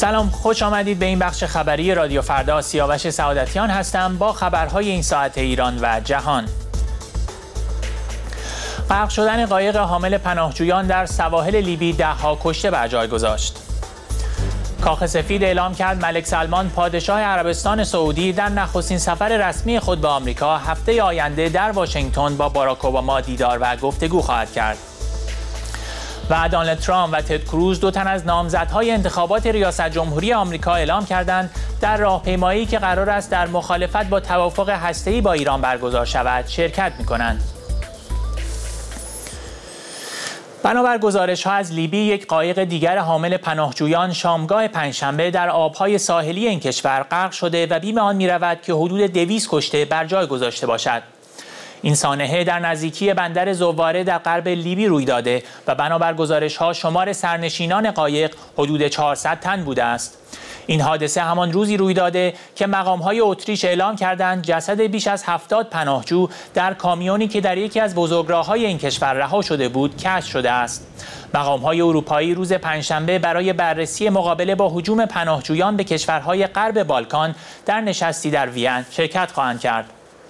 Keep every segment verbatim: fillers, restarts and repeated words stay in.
سلام، خوش آمدید به این بخش خبری رادیو فردا. سیاوش سعادتیان هستم با خبرهای این ساعت ایران و جهان. غرق شدن قایق حامل پناهجویان در سواحل لیبی ده ها کشته بر جای گذاشت. کاخ سفید اعلام کرد ملک سلمان پادشاه عربستان سعودی در نخستین سفر رسمی خود به آمریکا هفته آینده در واشنگتن با باراک اوباما دیدار و گفتگو خواهد کرد. و دونالد ترامپ و تد کروز دو تن از نامزدهای انتخابات ریاست جمهوری آمریکا اعلام کردند در راهپیمایی که قرار است در مخالفت با توافق هسته‌ای با ایران برگزار شود شرکت می‌کنند. بنابر گزارش‌ها از لیبی، یک قایق دیگر حامل پناهجویان شامگاه پنجشنبه در آب‌های ساحلی این کشور غرق شده و بیم آن می‌رود که حدود دویست کشته بر جای گذاشته باشد. این سانحه در نزدیکی بندر زواره در غرب لیبی روی داده و بنابر گزارش‌ها شمار سرنشینان قایق حدود چهارصد تن بوده است. این حادثه همان روزی روی داده که مقام‌های اتریش اعلام کردند جسد بیش از هفتاد پناهجو در کامیونی که در یکی از بزرگراه‌های این کشور رها شده بود کشف شده است. مقام‌های اروپایی روز پنجشنبه برای بررسی مقابله با هجوم پناهجویان به کشورهای غرب بالکان در نشستی در وین شرکت خواهند کرد.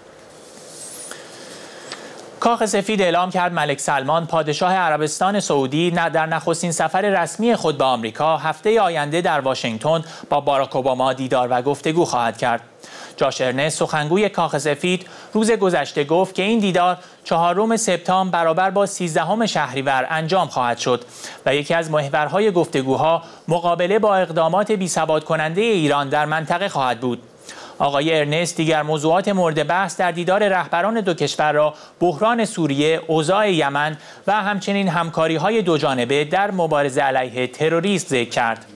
کاخ سفید اعلام کرد ملک سلمان پادشاه عربستان سعودی در نخستین سفر رسمی خود به آمریکا هفته آینده در واشنگتن با باراک اوباما دیدار و گفتگو خواهد کرد. جاش ارنست، سخنگوی کاخ سفید، روز گذشته گفت که این دیدار چهارم سپتامبر برابر با سیزدهم شهریور انجام خواهد شد و یکی از محورهای گفتگوها مقابله با اقدامات بی‌ثبات کننده ایران در منطقه خواهد بود. آقای ارنست دیگر موضوعات مورد بحث در دیدار رهبران دو کشور را بحران سوریه، اوضاع یمن و همچنین همکاری‌های دوجانبه در مبارزه علیه تروریسم ذکر کرد.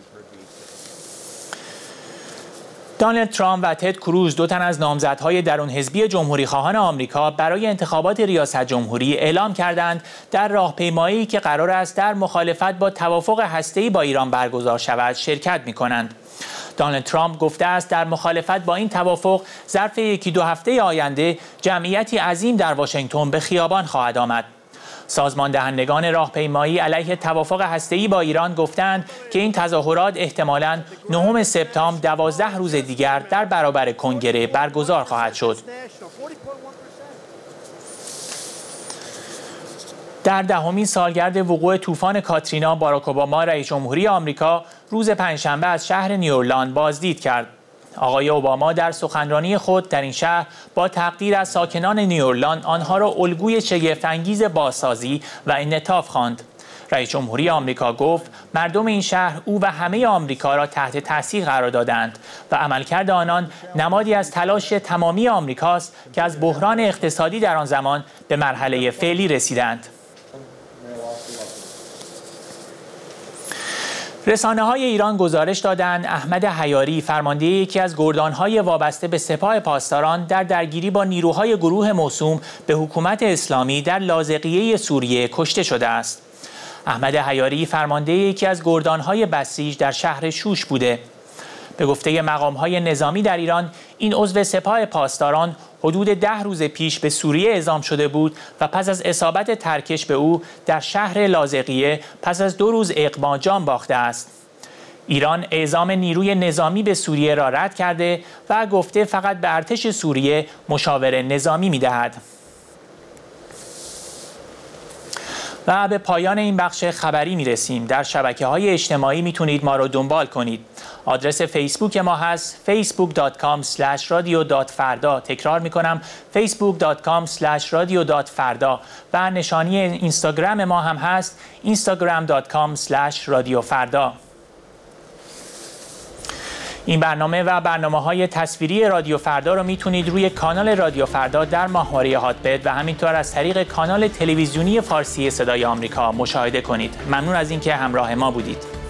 دونالد ترامپ و تد کروز دو تن از نامزدهای درون حزبی جمهوری‌خواهان آمریکا برای انتخابات ریاست جمهوری اعلام کردند در راهپیمایی که قرار است در مخالفت با توافق هسته‌ای با ایران برگزار شود شرکت می‌کنند. دونالد ترامپ گفته است در مخالفت با این توافق ظرف یکی دو هفته آینده جمعیتی عظیم در واشنگتن به خیابان خواهد آمد. سازمان دهندگان راهپیمایی علیه توافق هسته‌ای با ایران گفتند که این تظاهرات احتمالاً نهم سپتامبر دوازده روز دیگر در برابر کنگره برگزار خواهد شد. در دهمین سالگرد وقوع طوفان کاترینا، باراک اوباما رئیس جمهوری آمریکا روز پنجشنبه از شهر نیویورلند بازدید کرد. آقای اوباما در سخنرانی خود در این شهر با تقدیر از ساکنان نیویورلند آنها را الگوی شگفت‌انگیز بازسازی و انعطاف خواند. رئیس جمهوری آمریکا گفت مردم این شهر او و همه آمریکا را تحت تاثیر قرار دادند و عملکرد آنان نمادی از تلاش تمامی آمریکاست که از بحران اقتصادی در آن زمان به مرحله فعلی رسیدند. رسانه‌های ایران گزارش دادند احمد حیاری، فرمانده یکی از گردان‌های وابسته به سپاه پاسداران، در درگیری با نیروهای گروه موسوم به حکومت اسلامی در لاذقیه سوریه کشته شده است. احمد حیاری فرمانده یکی از گردان‌های بسیج در شهر شوش بوده. به گفته مقام‌های نظامی در ایران، این عضو سپاه پاسداران حدود ده روز پیش به سوریه اعزام شده بود و پس از اصابت ترکش به او در شهر لاذقیه پس از دو روز اغما جان باخته است. ایران اعزام نیروی نظامی به سوریه را رد کرده و گفته فقط به ارتش سوریه مشاور نظامی می‌دهد. و به پایان این بخش خبری میرسیم. در شبکه‌های اجتماعی میتونید ما رو دنبال کنید. آدرس فیسبوک ما هست فیسبوک دات کام اسلش رادیو دات فردا. تکرار میکنم فیسبوک دات کام اسلش رادیو دات فردا. و نشانی اینستاگرام ما هم هست اینستاگرام دات کام اسلش رادیو فردا. این برنامه و برنامه‌های تصویری رادیو فردا رو میتونید روی کانال رادیو فردا در ماهواره هاتبت و همینطور از طریق کانال تلویزیونی فارسی صدای آمریکا مشاهده کنید. ممنون از اینکه همراه ما بودید.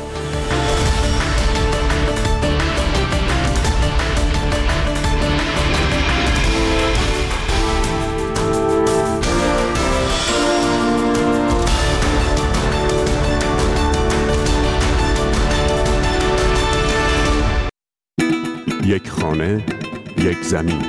یک خانه، یک زمین.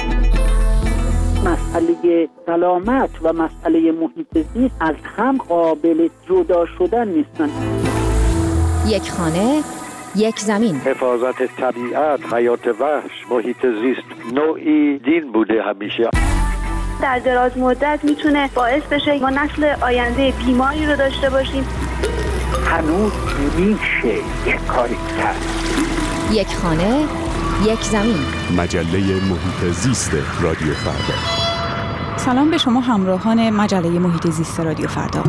مسئله سلامت و مسئله محیط زیست از هم قابل جدا شدن نیستن. یک خانه، یک زمین. حفاظت طبیعت، حیات وحش، محیط زیست نوعی دین بوده همیشه. در دراز مدت میتونه باعث بشه ما نسل آینده بیماری رو داشته باشیم. هنوز میشه یک کاری کرد. یک خانه، یک زمین. مجله محیط زیست رادیو فردا. سلام به شما همراهان مجله محیط زیست رادیو فردا.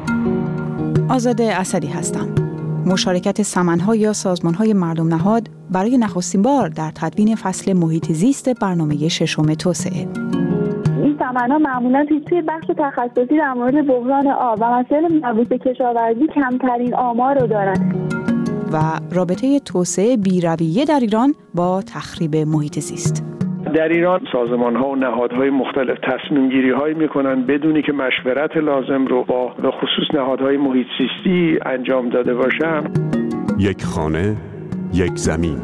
آزاده اسدی هستم. مشارکت سمن‌ها یا سازمان‌های مردم نهاد برای نخستین بار در تدوین فصل محیط زیست برنامه ششم توسعه. این سمن‌ها معمولاً توی بخش تخصصی در مورد بحران آب و مسائل مربوط به کشاورزی کمترین آمار رو دارن. و رابطه توسعه بی‌رویه در ایران با تخریب محیط زیست. در ایران سازمان‌ها و نهادهای مختلف تصمیم‌گیری‌هایی می‌کنن بدونی که مشورت لازم رو با به خصوص نهادهای محیط زیستی انجام داده باشن. یک خانه، یک زمین.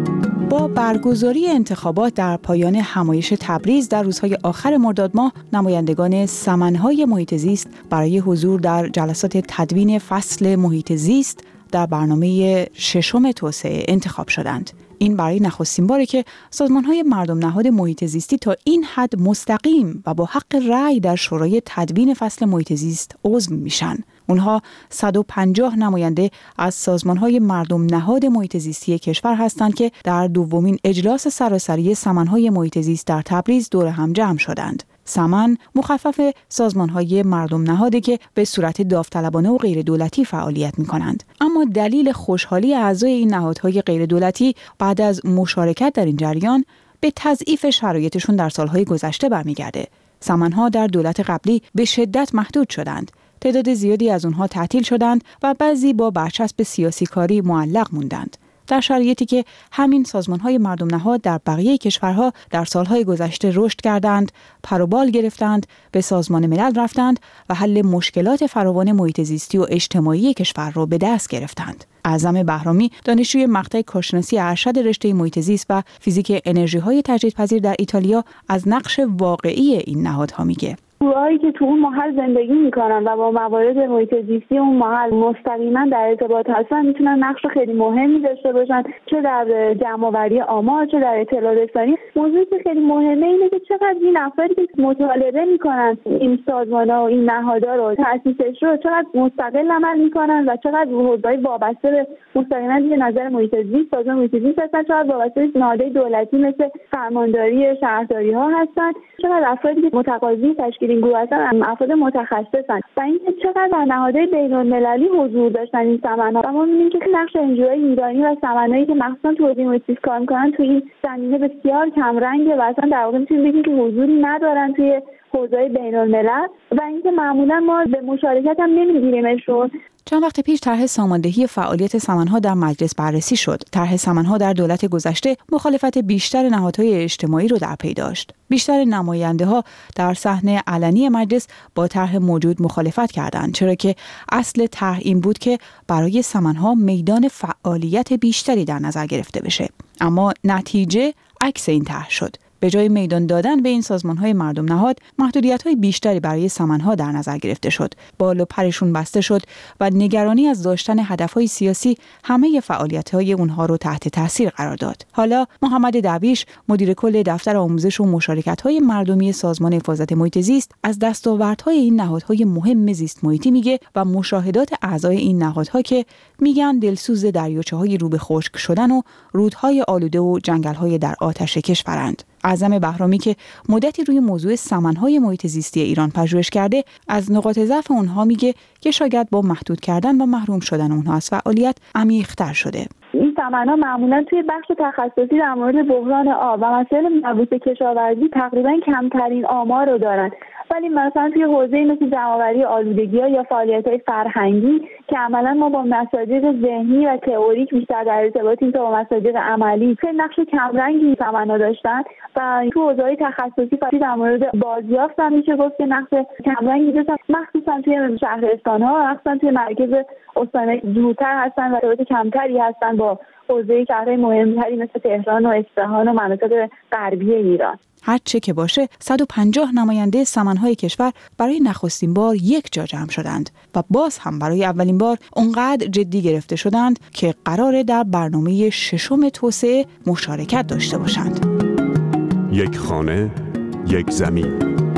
با برگزاری انتخابات در پایان همایش تبریز در روزهای آخر مرداد ماه، نمایندگان سمن‌های محیط زیست برای حضور در جلسات تدوین فصل محیط زیست در برنامه ششم توسعه انتخاب شدند. این برای نخستین باره که سازمان‌های مردم نهاد محیط زیستی تا این حد مستقیم و با حق رأی در شورای تدوین فصل محیط زیست عضو میشن. اونها صد و پنجاه نماینده از سازمان‌های مردم نهاد محیط زیستی کشور هستند که در دومین اجلاس سراسری سمن‌های محیط زیست در تبریز دور هم جمع شدند. سمن مخفف سازمان‌های مردم نهاده که به صورت داوطلبانه و غیر دولتی فعالیت می‌کنند. اما دلیل خوشحالی اعضای این نهادهای غیر دولتی بعد از مشارکت در این جریان به تضعیف شرایطشون در سالهای گذشته برمیگرده. سمن‌ها در دولت قبلی به شدت محدود شدند. تعداد زیادی از اونها تعطیل شدند و بعضی با برچسب سیاسی کاری معلق موندند. در شرایطی که همین سازمان‌های مردم نهاد در بقیه کشورها در سالهای گذشته رشد کردند، پر و بال گرفتند، به سازمان ملل رفتند و حل مشکلات فراوان محیط زیستی و اجتماعی کشور را به دست گرفتند. اعظم بهرامی، دانشجوی مقطع کارشناسی ارشد رشته محیط زیست و فیزیک انرژی‌های تجدیدپذیر در ایتالیا، از نقش واقعی این نهادها میگه. گروهایی که تو اون محل زندگی میکنن و با موارد محیط زیستی اون محل مستقیما در ارتباط هستن میتونن نقش خیلی مهمی داشته باشن، چه در جمع‌آوری آمار چه در اطلاع رسانی. موضوعی که خیلی مهمه اینه که چقدر این افرادی که مطالبه میکنن این سازمان‌ها و این نهادها رو تأسیسش رو چقدر مستقل عمل میکنن و چقدر حوزه‌های وابسته به مستقیما به نظر محیط زیست سازمان محیط زیست هستن، چقدر وابسته به نهادهای دولتی مثل فرمانداری شهرداری‌ها هستن، چقدر افرادی که متقاضی تشکیل این گروه هستن افراد متخصصن و اینکه چقدر در نهادهای بین‌المللی حضور داشتن این سمن‌ها. اما می‌بینیم که نقش انجیوهای ایرانی و سمن‌هایی که مخصوصا تو حوزه محیط زیست کار می‌کنن تو این زمینه بسیار کمرنگه و اصلا در واقع می‌تونیم بگیم که حضوری ندارن توی حوزه‌های بین‌الملل و اینکه معمولا ما به مشارکت هم نمی‌گیریمشون. چند وقت پیش طرح ساماندهی فعالیت سمن‌ها در مجلس بررسی شد. طرح سمن‌ها در دولت گذشته مخالفت بیشتر نهادهای اجتماعی رو در پی داشت. بیشتر نماینده‌ها در صحنه علنی مجلس با طرح موجود مخالفت کردند، چرا که اصل طرح این بود که برای سمن‌ها میدان فعالیت بیشتری در نظر گرفته بشه. اما نتیجه عکس این طرح شد. به جای میدان دادن به این سازمان‌های مردم نهاد، محدودیت‌های بیشتری برای سمن‌ها در نظر گرفته شد. بال و پرشون بسته شد و نگرانی از داشتن هدف‌های سیاسی همه فعالیت‌های اونها رو تحت تاثیر قرار داد. حالا محمد درویش، مدیر کل دفتر آموزش و مشارکت‌های مردمی سازمان حفاظت محیط زیست، از دستاوردهای این نهادهای مهم زیست محیطی میگه و مشاهدات اعضای این نهادها که میگن دلسوز دریاچه‌های رو به خشک شدن و رودهای آلوده و جنگل‌های در آتش کشورند. اعظم بهرامی که مدتی روی موضوع سمن‌های محیط زیستی ایران پژوهش کرده، از نقاط ضعف اونها میگه که شاید با محدود کردن و محروم شدن اونها از فعالیت عمیق‌تر شده. این سمن‌ها معمولاً توی بخش تخصصی در مورد بحران آب و مسائل مربوط به کشاورزی تقریباً کمترین آمار رو دارن، ولی مثلا توی حوزه‌ای مثل جمع‌آوری آلودگی‌ها یا فعالیت‌های فرهنگی که عملاً ما با مصادیق ذهنی و تئوریک بیشتر در ارتباطیم تا با مصادیق عملی، خیلی نقش کمرنگی سمن‌ها داشتن و تو حوزه‌های تخصصی فقط در مورد بازیافت هم میشه گفت که نقش کمرنگی داشتن، مخصوصاً توی شهرستان‌ها، مخصوصاً توی مرکز استان‌های دورتر هستن و ارتباط کمتری هستن با حوزه شهرهای مهمتری مثل تهران و اصفهان و مناطق غربی ایران. هر چه که باشه صد و پنجاه نماینده سمنهای کشور برای نخستین بار یک جا جمع شدند و باز هم برای اولین بار اونقدر جدی گرفته شدند که قراره در برنامه ششم توسعه مشارکت داشته باشند. یک خانه، یک زمین.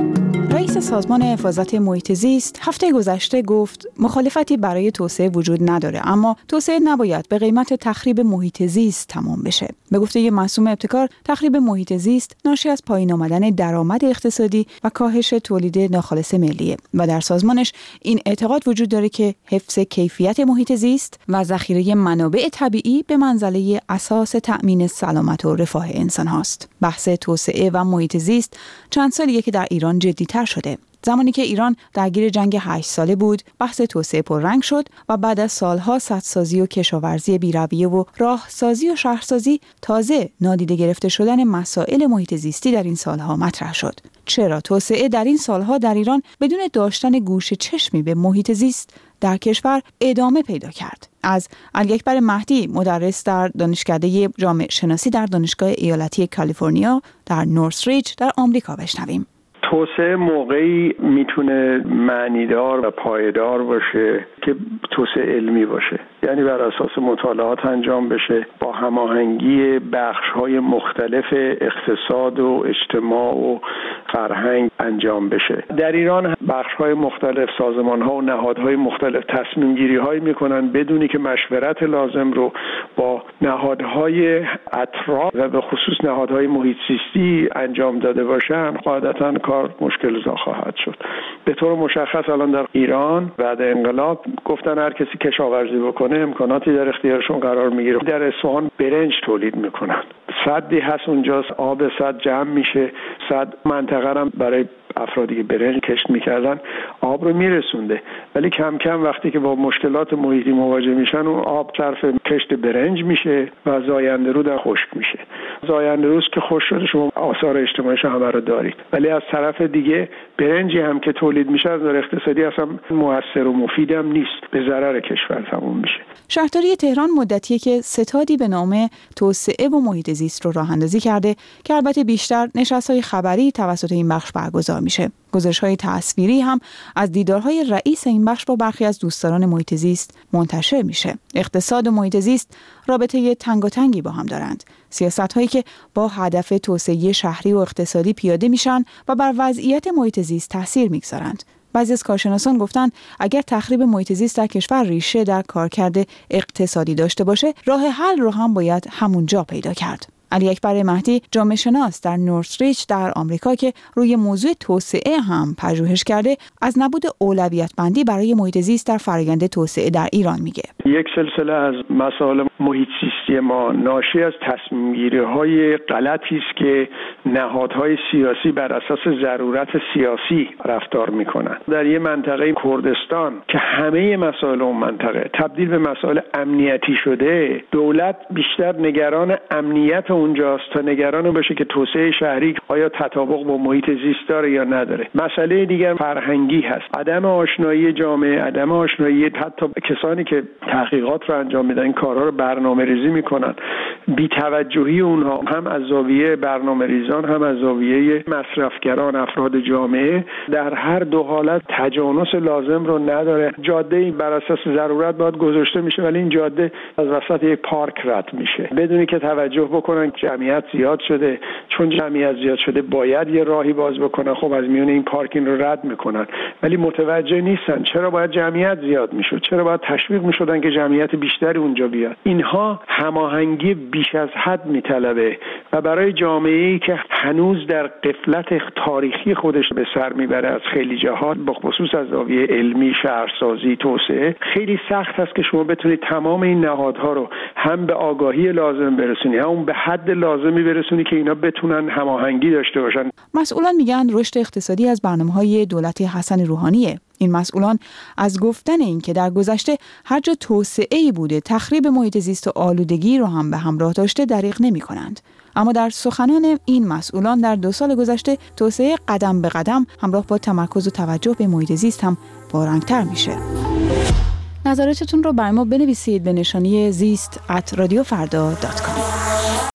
رئیس سازمان حفاظت محیط زیست هفته گذشته گفت مخالفتی برای توسعه وجود نداره، اما توسعه نباید به قیمت تخریب محیط زیست تمام بشه. به گفته ی معصوم ابتکار، تخریب محیط زیست ناشی از پایین آمدن درآمد اقتصادی و کاهش تولید ناخالص ملیه و در سازمانش این اعتقاد وجود داره که حفظ کیفیت محیط زیست و ذخیره منابع طبیعی به منزله اساس تأمین سلامت و رفاه انسان هاست. بحث توسعه و محیط زیست چند سالیه که در ایران جدی‌تر شده. زمانی که ایران درگیر جنگ هشت ساله بود، بحث توسعه پررنگ شد و بعد از سالها سدسازی و کشاورزی بی‌رویه و راهسازی و شهرسازی، تازه نادیده گرفته شدن مسائل محیط زیستی در این سالها مطرح شد. چرا توسعه در این سالها در ایران بدون داشتن گوش چشمی به محیط زیست در کشور ادامه پیدا کرد؟ از علی اکبر مهدی، مدرس در دانشکده جامعه شناسی در دانشگاه ایالتی کالیفرنیا در نورثریج در آمریکا بشنویم. توسعه موقعی میتونه معنیدار و پایدار باشه که توسعه علمی باشه، یعنی بر اساس مطالعات انجام بشه، با هماهنگی بخش‌های مختلف اقتصاد و اجتماع و فرهنگ انجام بشه. در ایران بخش‌های مختلف، سازمان‌ها و نهادهای مختلف تصمیم‌گیری‌هایی میکنن بدونی که مشورت لازم رو با نهادهای اطراف و به خصوص نهادهای محیط زیستی انجام داده باشن، قاعدتاً کار مشکل زا خواهد شد. به طور مشخص الان در ایران بعد انقلاب گفتن هر کسی کشاورزی بکنه امکاناتی در اختیارشون قرار میگیره. در اصفهان برنج تولید میکنن، سدی هست اونجاست، آب سد جمع میشه، سد منطقه هم برای افرادی که برنج کشت میکردن آب رو میرسونده، ولی کم کم وقتی که با مشکلات محیطی مواجه میشن اون آب صرف کشت برنج میشه و زاینده رود خشک میشه. زاینده رود که خشک شده شما آثار اجتماعیش همه رو دارید، ولی از طرف دیگه برنجی هم که تولید میشه از نظر اقتصادی اصلا موثر و مفید هم نیست، به ضرر کشور تموم میشه. شهرداری تهران مدتیه که ستادی به نام توسعه و محیط زیست رو راه اندازی کرده که البته بیشتر نشست‌های خبری توسط این بخش برگزار میشه. گزارش‌های تصویری هم از دیدارهای رئیس این بخش با برخی از دوستداران محیط زیست منتشر میشه. اقتصاد و محیط زیست رابطه تنگاتنگی با هم دارند. سیاست‌هایی که با هدف توسعه شهری و اقتصادی پیاده میشن و بر وضعیت محیط زیست تاثیر میگذارند. بعضی از کارشناسان گفتن اگر تخریب محیط زیست در کشور ریشه در کارکرد اقتصادی داشته باشه، راه حل رو هم باید همونجا پیدا کرد. علی اکبر مهدی، جامعه شناس در نورثریج در آمریکا که روی موضوع توسعه هم پژوهش کرده، از نبود اولویت بندی برای محیط زیست در فرآیند توسعه در ایران میگه. یک سلسله از مسائل محیط زیستی ما ناشی از تصمیم‌گیری‌های غلطی است که نهادهای سیاسی بر اساس ضرورت سیاسی رفتار میکنن. در یه منطقه کردستان که همه مسائل اون منطقه تبدیل به مسائل امنیتی شده، دولت بیشتر نگران امنیت اونجاست تا نگران باشه که توسعه شهری آیا تطابق با محیط زیست داره یا نداره. مسئله دیگر فرهنگی هست، عدم آشنایی جامعه، عدم آشنایی حتی کسانی که تحقیقات رو انجام میدن، این کارها رو برنامه‌ریزی میکنن، بی‌توجهی اونها هم از زاویه برنامه‌ریزان هم از زاویه مصرفگران افراد جامعه در هر دو حالت تجانس لازم رو نداره. جاده بر اساس ضرورت باید گذاشته میشه، ولی این جاده از وسط یک پارک رد میشه بدونی که توجه بکنن جمعیت زیاد شده. چون جمعیت زیاد شده باید یه راهی باز بکنن، خب از میون این پارکینگ رو رد میکنن، ولی متوجه نیستن چرا باید جمعیت زیاد میشد، چرا باید تشویق میشدن که جمعیت بیشتری اونجا بیاد. اینها هماهنگی بیش از حد میطلبه و برای جامعه‌ای که هنوز در غفلت تاریخی خودش به سر میبره از خیلی جهات، به خصوص از زاویه علمی، شهرسازی، توسعه، خیلی سخت است که شما بتونید تمام این نهادها رو هم به آگاهی لازم برسونی، هم به حد لازمی برسونی که اینا بتونن هماهنگی داشته باشن. مسئولان میگن رشد اقتصادی از برنامه‌های دولت حسن روحانیه. این مسئولان از گفتن این که در گذشته هر جا توسعه‌ای بوده تخریب محیط زیست و آلودگی رو هم به همراه داشته دریغ نمی‌کنند. اما در سخنان این مسئولان در دو سال گذشته توسعه قدم به قدم همراه با تمرکز و توجه به محیط زیست هم پررنگ‌تر میشه. نظراتتون رو برای ما بنویسید به نشانی زیست ات رادیو فردا دات کام.